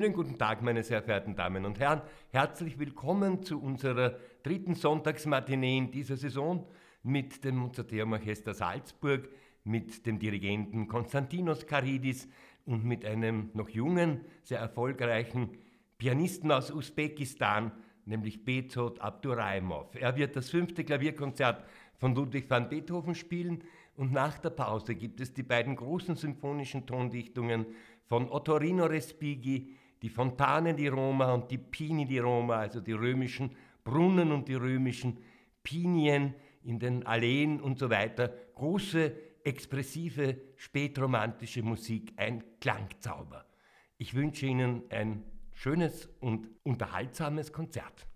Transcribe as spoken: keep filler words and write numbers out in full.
Schönen guten Tag, meine sehr verehrten Damen und Herren. Herzlich willkommen zu unserer dritten Sonntagsmatinee in dieser Saison mit dem Mozarteum Orchester Salzburg, mit dem Dirigenten Konstantinos Karidis und mit einem noch jungen, sehr erfolgreichen Pianisten aus Usbekistan, nämlich Behzod Abduraimov. Er wird das fünfte Klavierkonzert von Ludwig van Beethoven spielen und nach der Pause gibt es die beiden großen symphonischen Tondichtungen von Ottorino Respighi, die Fontane di Roma und die Pini di Roma, also die römischen Brunnen und die römischen Pinien in den Alleen und so weiter. Große, expressive, spätromantische Musik, ein Klangzauber. Ich wünsche Ihnen ein schönes und unterhaltsames Konzert.